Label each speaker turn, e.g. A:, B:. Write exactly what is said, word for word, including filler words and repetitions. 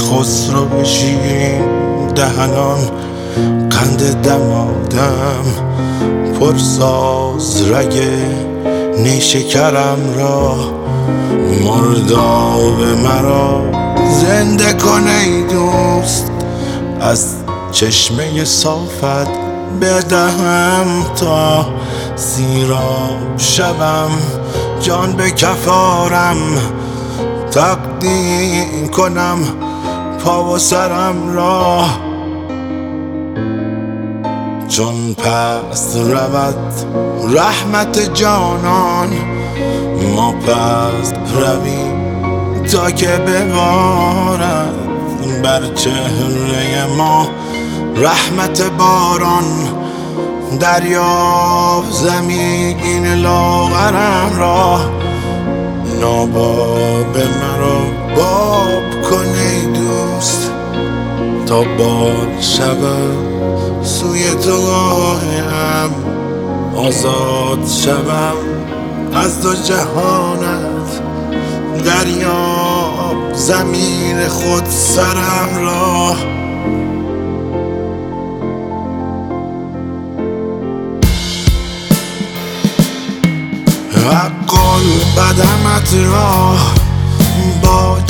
A: خسرو بشین دهنان قند دمادم پرساز رگ نیشکرم را مرداب مرا زنده کن ای دوست از چشمه صافت بدهم تا سیراب شوم جان به کفارم تقدیم کنم پا و سرم را چون پس رود رحمت جانان ما پس رویم تا که ببارد بر چهره ما رحمت باران دریاب زمین لاغرم را ناباب مرا باب کن ای دوست تا بال شود سوی تو گاهم آزاد شوم از دو جهانت دریاب زمین خود سرم را حق القدمت را با